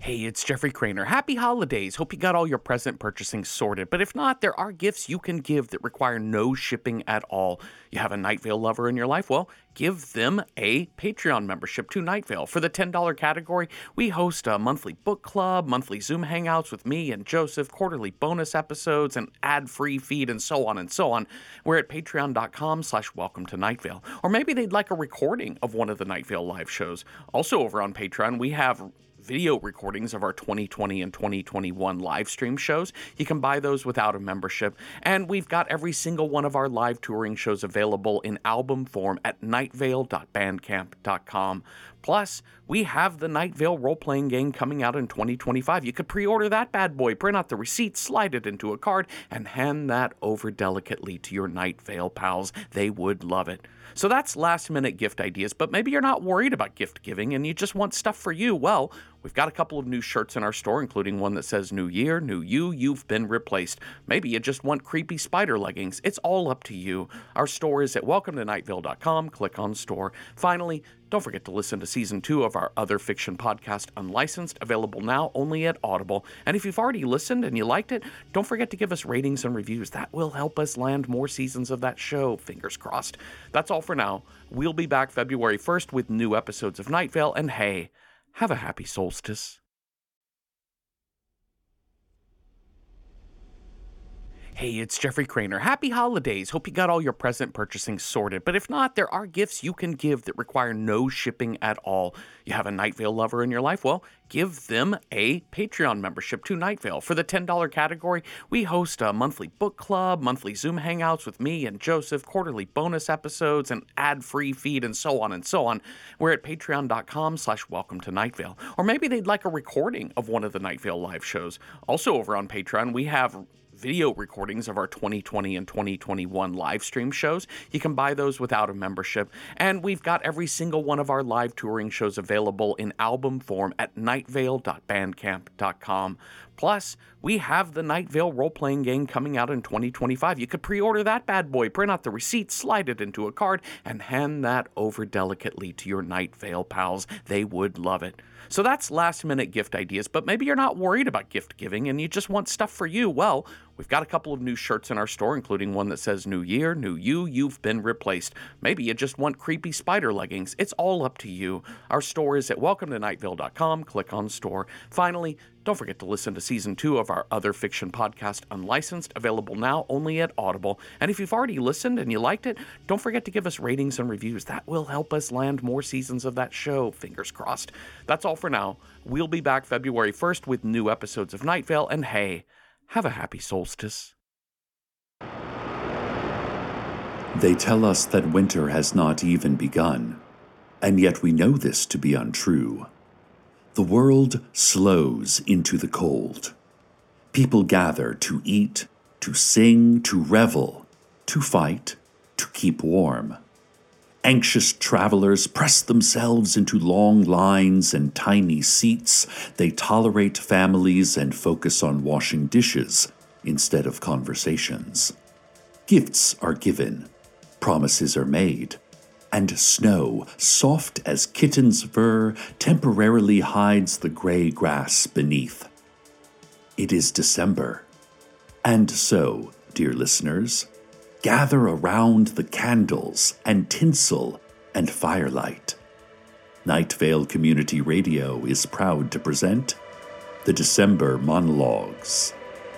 Hey, it's Jeffrey Craner. Happy holidays. Hope you got all your present purchasing sorted. But if not, there are gifts you can give that require no shipping at all. You have a Night Vale lover in your life? Well, give them a Patreon membership to Night Vale. For the $10 category, we host a monthly book club, monthly Zoom hangouts with me and Joseph, quarterly bonus episodes, an ad-free feed, and so on and so on. We're at patreon.com/welcome to Night Vale. Or maybe they'd like a recording of one of the Night Vale live shows. Also over on Patreon, we have video recordings of our 2020 and 2021 live stream shows. You can buy those without a membership. And we've got every single one of our live touring shows available in album form at nightvale.bandcamp.com. Plus, we have the Night Vale role-playing game coming out in 2025. You could pre-order that bad boy, print out the receipt, slide it into a card, and hand that over delicately to your Night Vale pals. They would love it. So that's last-minute gift ideas, but maybe you're not worried about gift giving and you just want stuff for you. Well, we've got a couple of new shirts in our store, including one that says New Year, New You, You've Been Replaced. Maybe you just want creepy spider leggings. It's all up to you. Our store is at welcometonightvale.com. Click on store. Finally, don't forget to listen to Season 2 of our other fiction podcast, Unlicensed, available now only at Audible. And if you've already listened and you liked it, don't forget to give us ratings and reviews. That will help us land more seasons of that show, fingers crossed. That's all for now. We'll be back February 1st with new episodes of Night Vale, and hey, have a happy solstice. Hey, it's Jeffrey Craner. Happy holidays. Hope you got all your present purchasing sorted. But if not, there are gifts you can give that require no shipping at all. You have a Night Vale lover in your life? Well, give them a Patreon membership to Night Vale. For the $10 category, we host a monthly book club, monthly Zoom hangouts with me and Joseph, quarterly bonus episodes, an ad-free feed, and so on and so on. We're at patreon.com/welcome to Night Vale. Or maybe they'd like a recording of one of the Night Vale live shows. Also over on Patreon, we have video recordings of our 2020 and 2021 live stream shows. You can buy those without a membership. And we've got every single one of our live touring shows available in album form at nightvale.bandcamp.com. Plus, we have the Night Vale role-playing game coming out in 2025. You could pre-order that bad boy, print out the receipt, slide it into a card, and hand that over delicately to your Night Vale pals. They would love it. So that's last-minute gift ideas, but maybe you're not worried about gift giving and you just want stuff for you. Well, we've got a couple of new shirts in our store, including one that says New Year, New You, You've Been Replaced. Maybe you just want creepy spider leggings. It's all up to you. Our store is at welcometonightvale.com. Click on store. Finally, don't forget to listen to Season 2 of our other fiction podcast, Unlicensed, available now only at Audible. And if you've already listened and you liked it, don't forget to give us ratings and reviews. That will help us land more seasons of that show, fingers crossed. That's all for now. We'll be back February 1st with new episodes of Night Vale, and hey, have a happy solstice. They tell us that winter has not even begun, and yet we know this to be untrue. The world slows into the cold. People gather to eat, to sing, to revel, to fight, to keep warm. Anxious travelers press themselves into long lines and tiny seats. They tolerate families and focus on washing dishes instead of conversations. Gifts are given, promises are made, and snow, soft as kitten's fur, temporarily hides the gray grass beneath. It is December. And so, dear listeners, gather around the candles and tinsel and firelight. Night Vale Community Radio is proud to present the December Monologues.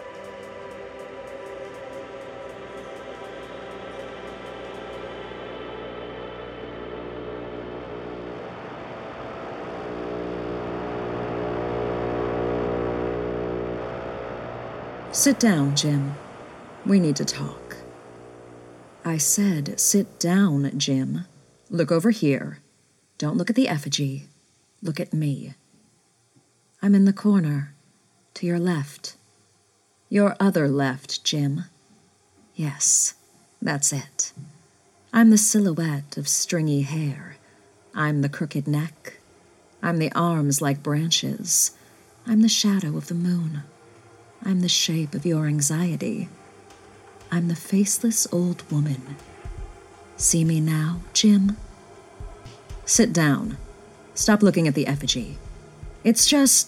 Sit down, Jim. We need to talk. I said, sit down, Jim. Look over here. Don't look at the effigy. Look at me. I'm in the corner, to your left. Your other left, Jim. Yes, that's it. I'm the silhouette of stringy hair. I'm the crooked neck. I'm the arms like branches. I'm the shadow of the moon. I'm the shape of your anxiety. I'm the faceless old woman. See me now, Jim? Sit down. Stop looking at the effigy. It's just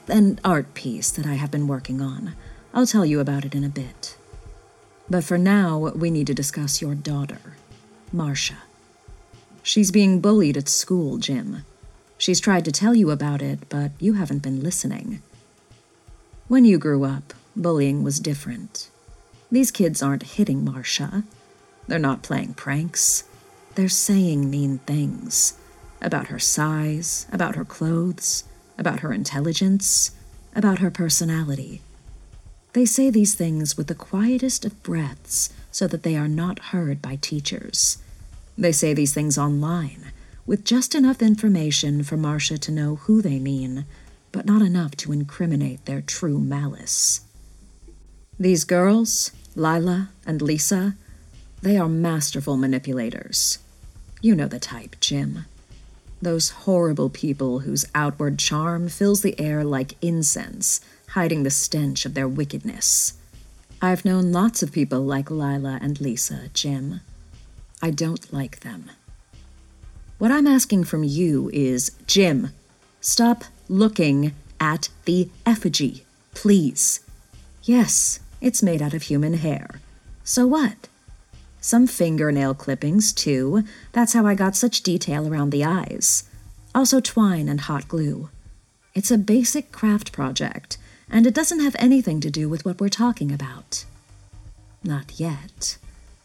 an art piece that I have been working on. I'll tell you about it in a bit. But for now, we need to discuss your daughter, Marcia. She's being bullied at school, Jim. She's tried to tell you about it, but you haven't been listening. When you grew up, bullying was different. These kids aren't hitting Marcia. They're not playing pranks. They're saying mean things. About her size, about her clothes, about her intelligence, about her personality. They say these things with the quietest of breaths so that they are not heard by teachers. They say these things online, with just enough information for Marcia to know who they mean, but not enough to incriminate their true malice. These girls, Lila and Lisa, they are masterful manipulators. You know the type, Jim. Those horrible people whose outward charm fills the air like incense, hiding the stench of their wickedness. I've known lots of people like Lila and Lisa, Jim. I don't like them. What I'm asking from you is, Jim, stop looking at the effigy, please. Yes, it's made out of human hair. So what? Some fingernail clippings, too. That's how I got such detail around the eyes. Also twine and hot glue. It's a basic craft project, and it doesn't have anything to do with what we're talking about. Not yet.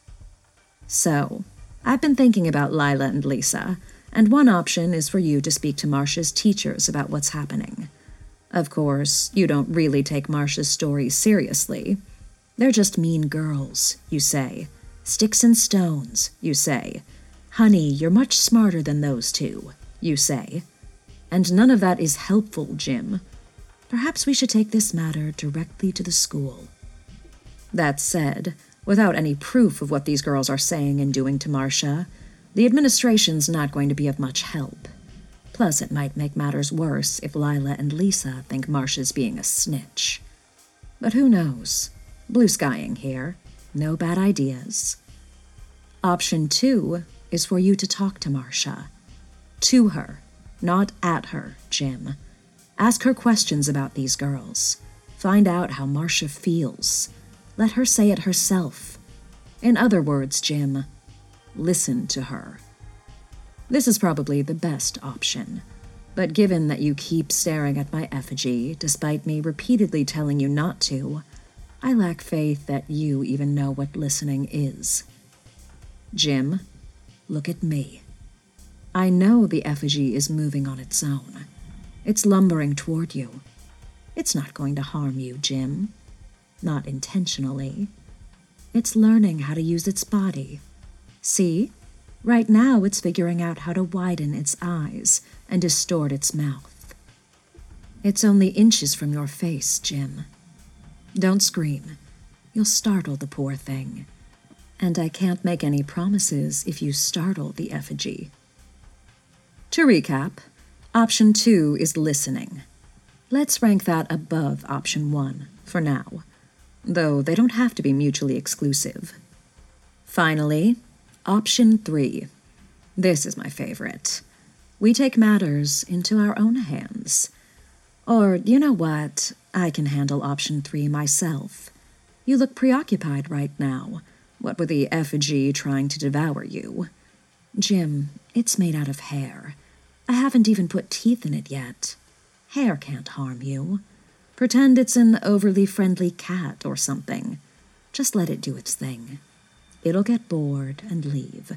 So, I've been thinking about Lila and Lisa, and one option is for you to speak to Marcia's teachers about what's happening. Of course, you don't really take Marcia's stories seriously. They're just mean girls, you say. Sticks and stones, you say. Honey, you're much smarter than those two, you say. And none of that is helpful, Jim. Perhaps we should take this matter directly to the school. That said, without any proof of what these girls are saying and doing to Marcia, the administration's not going to be of much help. Plus, it might make matters worse if Lila and Lisa think Marcia's being a snitch. But who knows? Blue skying here. No bad ideas. Option 2 is for you to talk to Marcia. To her, not at her, Jim. Ask her questions about these girls. Find out how Marcia feels. Let her say it herself. In other words, Jim, listen to her. This is probably the best option, but given that you keep staring at my effigy, despite me repeatedly telling you not to, I lack faith that you even know what listening is. Jim, look at me. I know the effigy is moving on its own. It's lumbering toward you. It's not going to harm you, Jim. Not intentionally. It's learning how to use its body. See? Right now it's figuring out how to widen its eyes and distort its mouth. It's only inches from your face, Jim. Don't scream. You'll startle the poor thing. And I can't make any promises if you startle the effigy. To recap, option 2 is listening. Let's rank that above option 1 for now, though they don't have to be mutually exclusive. Finally, option 3. This is my favorite. We take matters into our own hands. Or, you know what? I can handle option 3 myself. You look preoccupied right now, what with the effigy trying to devour you. Jim, it's made out of hair. I haven't even put teeth in it yet. Hair can't harm you. Pretend it's an overly friendly cat or something. Just let it do its thing. It'll get bored and leave.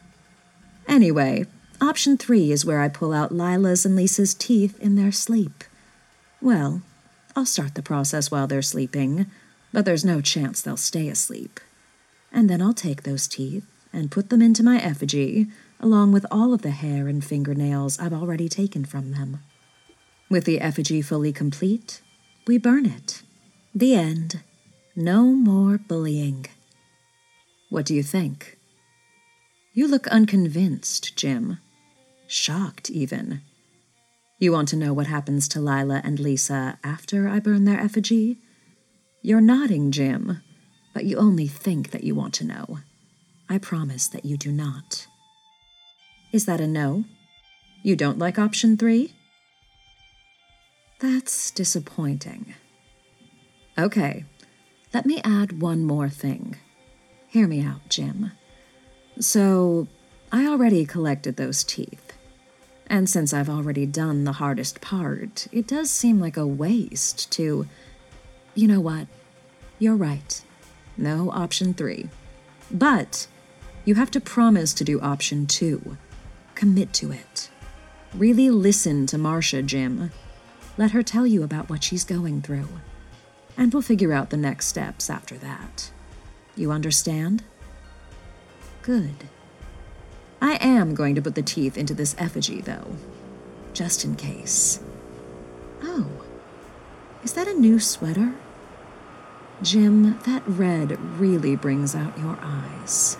Anyway, option 3 is where I pull out Lila's and Lisa's teeth in their sleep. Well, I'll start the process while they're sleeping, but there's no chance they'll stay asleep. And then I'll take those teeth and put them into my effigy, along with all of the hair and fingernails I've already taken from them. With the effigy fully complete, we burn it. The end. No more bullying. What do you think? You look unconvinced, Jim. Shocked, even. You want to know what happens to Lila and Lisa after I burn their effigy? You're nodding, Jim, but you only think that you want to know. I promise that you do not. Is that a no? You don't like option 3? That's disappointing. Okay, let me add one more thing. Hear me out, Jim. So, I already collected those teeth. And since I've already done the hardest part, it does seem like a waste to... You know what? You're right. No option 3. But you have to promise to do option 2. Commit to it. Really listen to Marcia, Jim. Let her tell you about what she's going through. And we'll figure out the next steps after that. You understand? Good. I am going to put the teeth into this effigy, though. Just in case. Oh. Is that a new sweater? Jim, that red really brings out your eyes.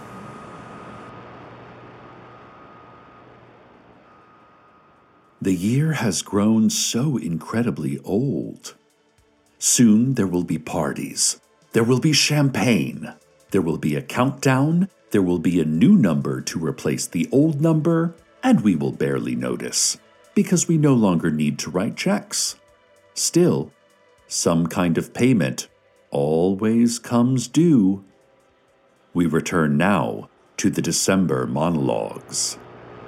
The year has grown so incredibly old. Soon there will be parties. There will be champagne. There will be a countdown. There will be a new number to replace the old number, and we will barely notice, because we no longer need to write checks. Still, some kind of payment always comes due. We return now to the December monologues.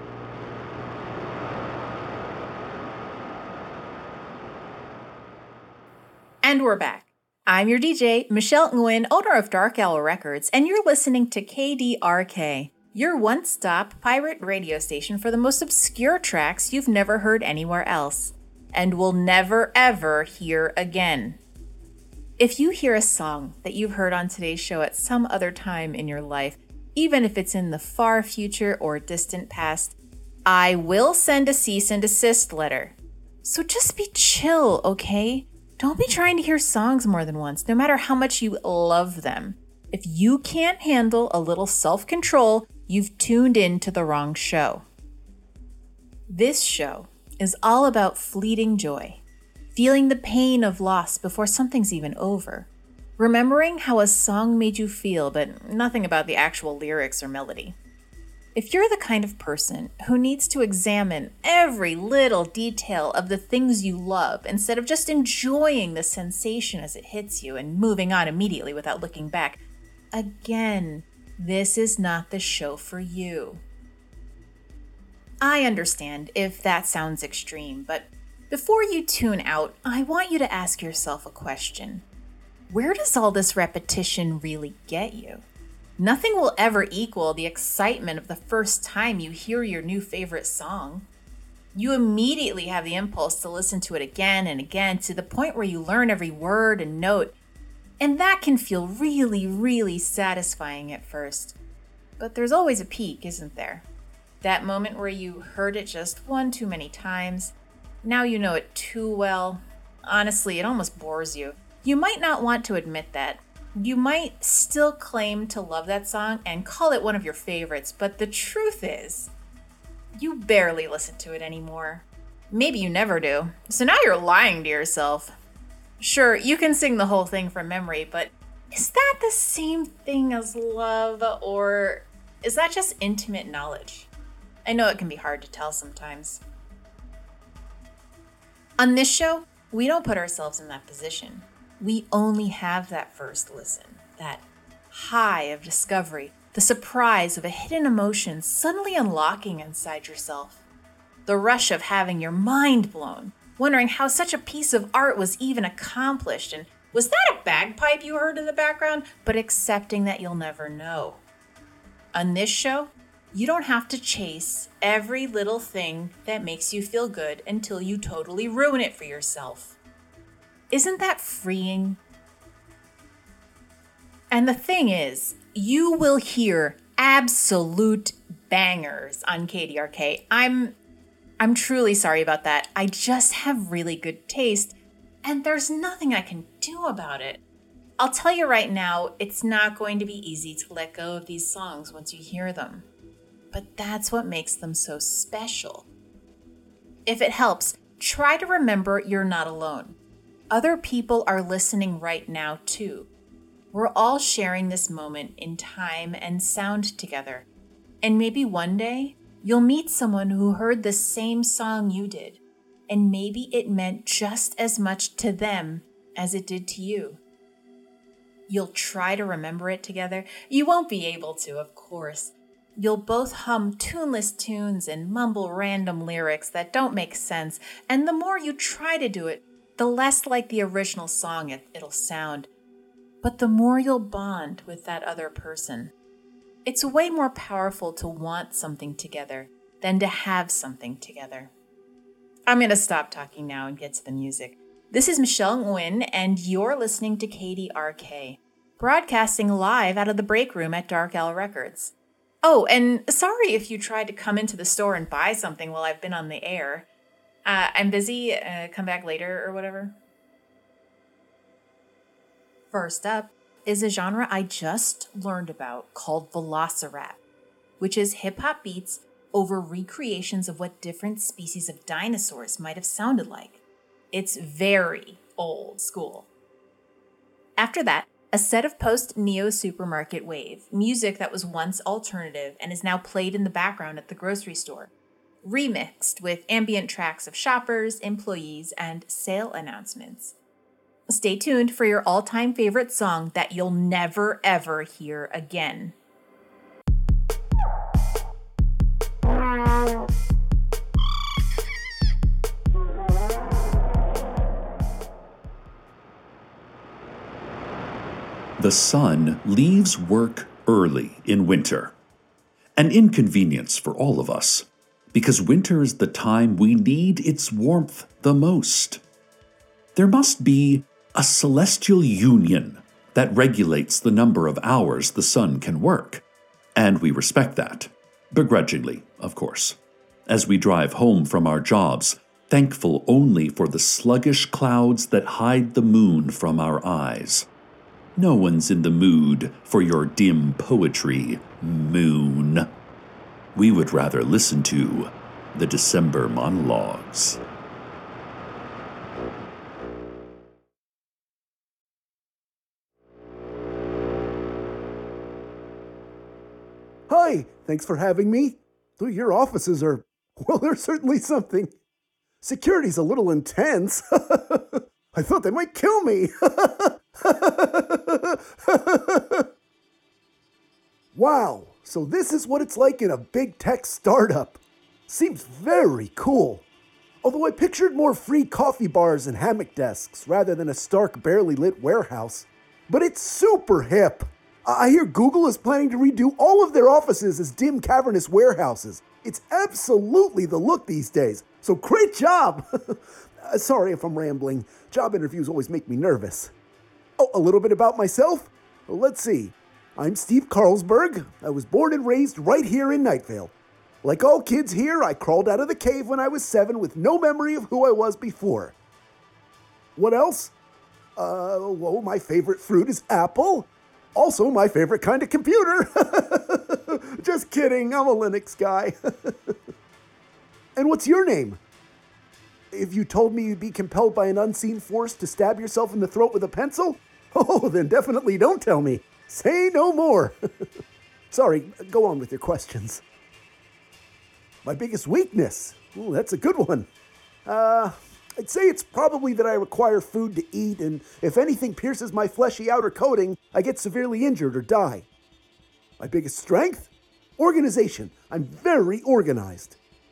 And we're back. I'm your DJ, Michelle Nguyen, owner of Dark Owl Records, and you're listening to KDRK, your one-stop pirate radio station for the most obscure tracks you've never heard anywhere else, and will never ever hear again. If you hear a song that you've heard on today's show at some other time in your life, even if it's in the far future or distant past, I will send a cease and desist letter. So just be chill, okay? Don't be trying to hear songs more than once, no matter how much you love them. If you can't handle a little self-control, you've tuned in to the wrong show. This show is all about fleeting joy, feeling the pain of loss before something's even over, remembering how a song made you feel, but nothing about the actual lyrics or melody. If you're the kind of person who needs to examine every little detail of the things you love instead of just enjoying the sensation as it hits you and moving on immediately without looking back, again, this is not the show for you. I understand if that sounds extreme, but before you tune out, I want you to ask yourself a question. Where does all this repetition really get you? Nothing will ever equal the excitement of the first time you hear your new favorite song. You immediately have the impulse to listen to it again and again to the point where you learn every word and note, and that can feel really, really satisfying at first. But there's always a peak, isn't there? That moment where you heard it just one too many times. Now you know it too well. Honestly, it almost bores you. You might not want to admit that. You might still claim to love that song and call it one of your favorites, but the truth is, you barely listen to it anymore. Maybe you never do. So now you're lying to yourself. Sure, you can sing the whole thing from memory, but is that the same thing as love, or is that just intimate knowledge? I know it can be hard to tell sometimes. On this show, we don't put ourselves in that position. We only have that first listen, that high of discovery, the surprise of a hidden emotion suddenly unlocking inside yourself, the rush of having your mind blown, wondering how such a piece of art was even accomplished, and was that a bagpipe you heard in the background, but accepting that you'll never know. On this show, you don't have to chase every little thing that makes you feel good until you totally ruin it for yourself. Isn't that freeing? And the thing is, you will hear absolute bangers on KDRK. I'm truly sorry about that. I just have really good taste, and there's nothing I can do about it. I'll tell you right now, it's not going to be easy to let go of these songs once you hear them. But that's what makes them so special. If it helps, try to remember you're not alone. Other people are listening right now, too. We're all sharing this moment in time and sound together. And maybe one day, you'll meet someone who heard the same song you did, and maybe it meant just as much to them as it did to you. You'll try to remember it together. You won't be able to, of course. You'll both hum tuneless tunes and mumble random lyrics that don't make sense, and the more you try to do it, the less like the original song it'll sound. But the more you'll bond with that other person. It's way more powerful to want something together than to have something together. I'm going to stop talking now and get to the music. This is Michelle Nguyen, and you're listening to KDRK, broadcasting live out of the break room at Dark Owl Records. Oh, and sorry if you tried to come into the store and buy something while I've been on the air. I'm busy, come back later or whatever. First up is a genre I just learned about called Velocirap, which is hip-hop beats over recreations of what different species of dinosaurs might have sounded like. It's very old school. After that, a set of post-Neo Supermarket wave, music that was once alternative and is now played in the background at the grocery store, remixed with ambient tracks of shoppers, employees, and sale announcements. Stay tuned for your all-time favorite song that you'll never ever hear again. The sun leaves work early in winter. An inconvenience for all of us, because winter is the time we need its warmth the most. There must be a celestial union that regulates the number of hours the sun can work, and we respect that, begrudgingly, of course, as we drive home from our jobs, thankful only for the sluggish clouds that hide the moon from our eyes. No one's in the mood for your dim poetry, moon. We would rather listen to the December monologues. Hi, thanks for having me. Your offices are, well, they're certainly something. Security's a little intense. I thought they might kill me. Wow, so this is what it's like in a big tech startup. Seems very cool. Although I pictured more free coffee bars and hammock desks rather than a stark, barely lit warehouse. But it's super hip. I hear Google is planning to redo all of their offices as dim, cavernous warehouses. It's absolutely the look these days. So great job. Sorry if I'm rambling. Job interviews always make me nervous. Oh, a little bit about myself? Well, let's see. I'm Steve Carlsberg. I was born and raised right here in Night Vale. Like all kids here, I crawled out of the cave when I was 7 with no memory of who I was before. What else? Well, my favorite fruit is apple. Also, my favorite kind of computer. Just kidding, I'm a Linux guy. And what's your name? If you told me you'd be compelled by an unseen force to stab yourself in the throat with a pencil, oh, then definitely don't tell me. Say no more. Sorry, go on with your questions. My biggest weakness? Ooh, that's a good one. I'd say it's probably that I require food to eat, and if anything pierces my fleshy outer coating, I get severely injured or die. My biggest strength? Organization. I'm very organized.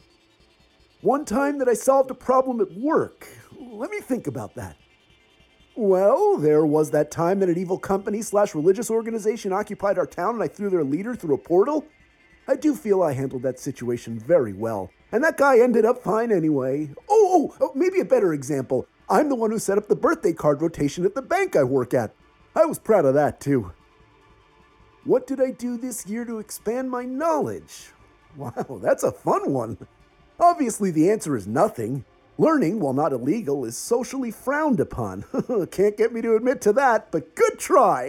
One time that I solved a problem at work. Let me think about that. Well, there was that time that an evil company/religious organization occupied our town and I threw their leader through a portal. I do feel I handled that situation very well. And that guy ended up fine anyway. Oh, maybe a better example. I'm the one who set up the birthday card rotation at the bank I work at. I was proud of that too. What did I do this year to expand my knowledge? Wow, that's a fun one. Obviously the answer is nothing. Learning, while not illegal, is socially frowned upon. Can't get me to admit to that, but good try.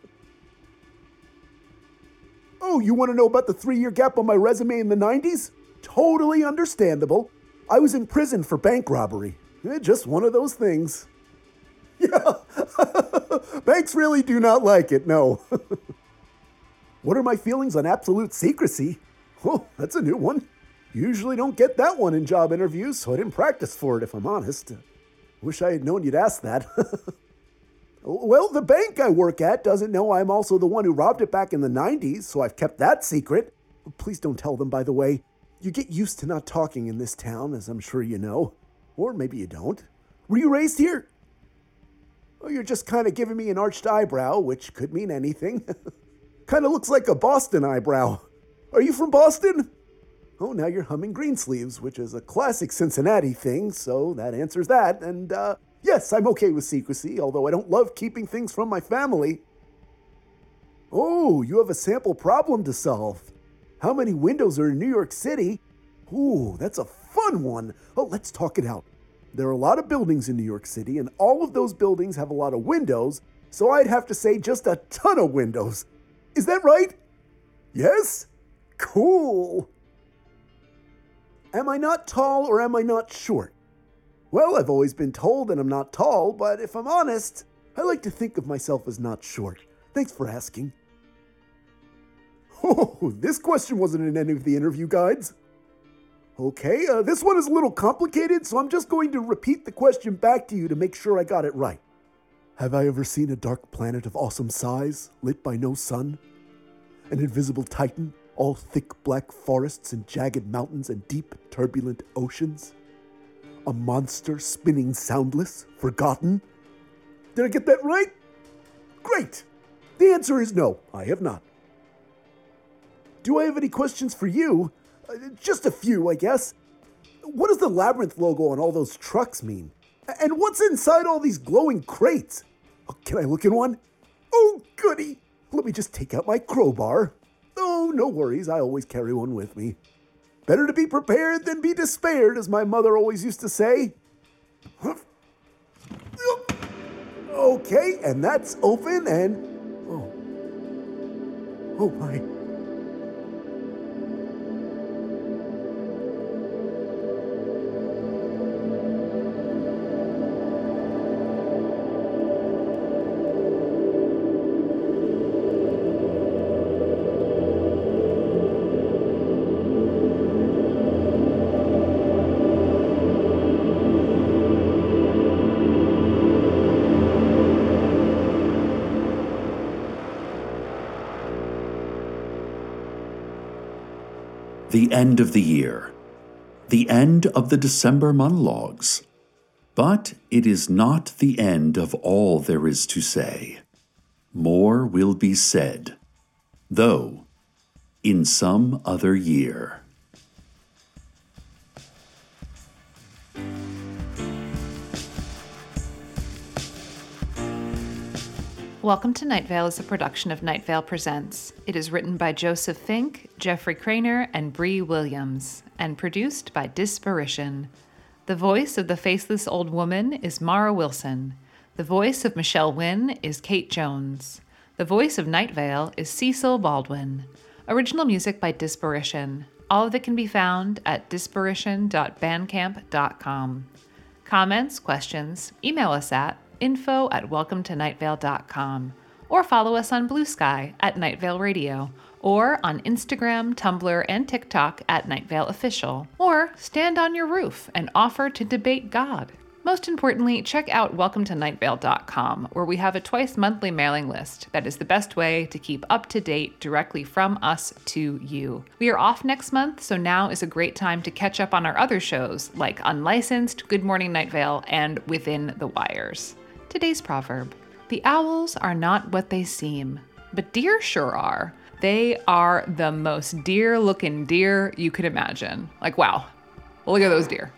Oh, you want to know about the 3-year gap on my resume in the 90s? Totally understandable. I was in prison for bank robbery. Just one of those things. Yeah, banks really do not like it, no. What are my feelings on absolute secrecy? Oh, that's a new one. Usually don't get that one in job interviews, so I didn't practice for it, if I'm honest. Wish I had known you'd ask that. Well, the bank I work at doesn't know I'm also the one who robbed it back in the 90s, so I've kept that secret. Please don't tell them, by the way. You get used to not talking in this town, as I'm sure you know. Or maybe you don't. Were you raised here? Oh, you're just kind of giving me an arched eyebrow, which could mean anything. Kind of looks like a Boston eyebrow. Are you from Boston? Oh, now you're humming Greensleeves, which is a classic Cincinnati thing, so that answers that. And, yes, I'm okay with secrecy, although I don't love keeping things from my family. Oh, you have a sample problem to solve. How many windows are in New York City? Ooh, that's a fun one. Oh, let's talk it out. There are a lot of buildings in New York City, and all of those buildings have a lot of windows, so I'd have to say just a ton of windows. Is that right? Yes? Cool. Am I not tall or am I not short? Well, I've always been told that I'm not tall, but if I'm honest, I like to think of myself as not short. Thanks for asking. Oh, this question wasn't in any of the interview guides. Okay, this one is a little complicated, so I'm just going to repeat the question back to you to make sure I got it right. Have I ever seen a dark planet of awesome size, lit by no sun? An invisible titan, all thick black forests and jagged mountains and deep, turbulent oceans? A monster spinning soundless, forgotten? Did I get that right? Great! The answer is no, I have not. Do I have any questions for you? Just a few, I guess. What does the Labyrinth logo on all those trucks mean? And what's inside all these glowing crates? Oh, can I look in one? Oh, goody! Let me just take out my crowbar. Oh, no worries, I always carry one with me. Better to be prepared than be despaired, as my mother always used to say. Okay, and that's open and... Oh my... The end of the year. The end of the December monologues. But it is not the end of all there is to say. More will be said, though in some other year. Welcome to Night Vale is a production of Night Vale Presents. It is written by Joseph Fink, Jeffrey Craner, and Bree Williams, and produced by Disparition. The voice of the faceless old woman is Mara Wilson. The voice of Michelle Wynn is Kate Jones. The voice of Night Vale is Cecil Baldwin. Original music by Disparition. All of it can be found at disparition.bandcamp.com. Comments, questions, email us at info@welcometonightvale.com, or follow us on Blue Sky at Night Vale Radio, or on Instagram, Tumblr, and TikTok at Night Vale Official, or stand on your roof and offer to debate God. Most importantly, check out welcometonightvale.com, where we have a twice-monthly mailing list that is the best way to keep up to date directly from us to you. We are off next month, so now is a great time to catch up on our other shows like Unlicensed, Good Morning Night Vale, and Within the Wires. Today's proverb: the owls are not what they seem, but deer sure are. They are the most deer-looking deer you could imagine. Like, wow, look at those deer.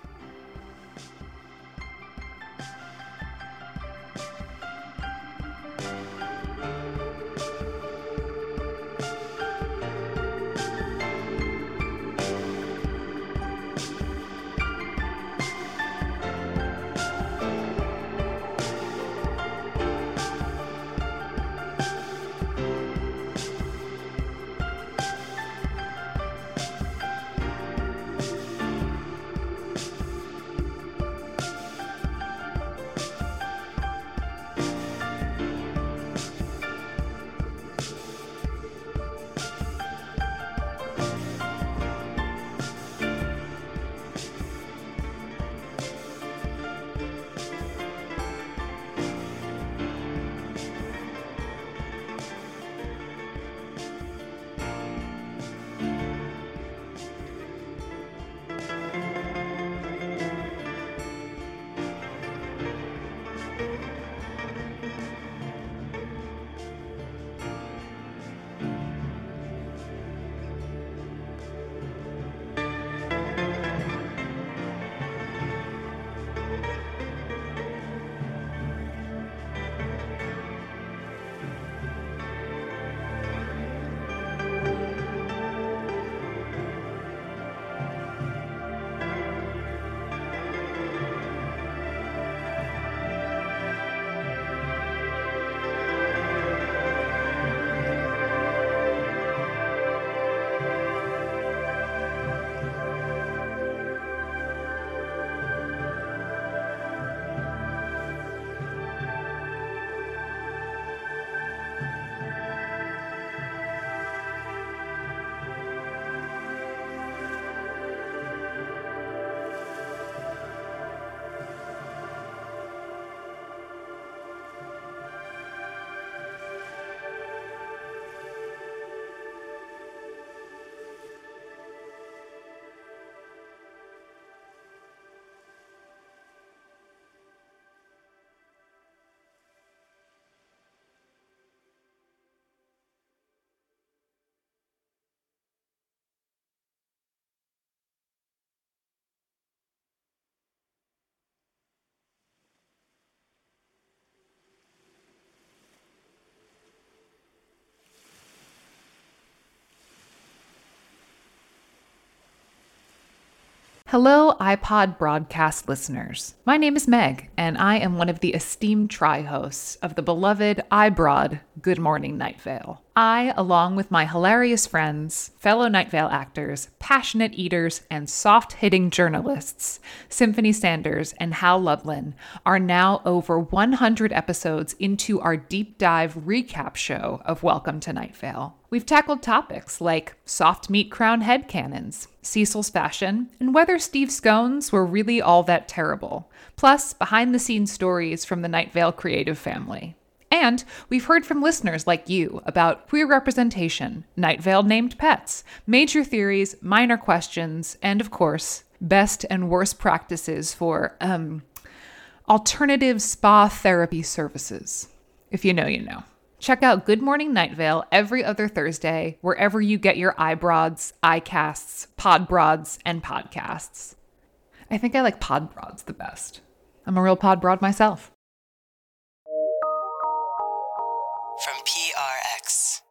Hello, iPod broadcast listeners. My name is Meg, and I am one of the esteemed tri-hosts of the beloved iBroad Good Morning Night Vale. I, along with my hilarious friends, fellow Night Vale actors, passionate eaters, and soft-hitting journalists, Symphony Sanders and Hal Lublin, are now over 100 episodes into our deep dive recap show of Welcome to Night Vale. We've tackled topics like soft meat crown headcanons, Cecil's fashion, and whether Steve scones were really all that terrible, plus behind-the-scenes stories from the Night Vale creative family. And we've heard from listeners like you about queer representation, Night Vale named pets, major theories, minor questions, and of course, best and worst practices for, alternative spa therapy services. If you know, you know. Check out Good Morning Night Vale every other Thursday, wherever you get your iBroads, iCasts, Podbroads, and podcasts. I think I like Podbroads the best. I'm a real Podbroad myself. From PRX.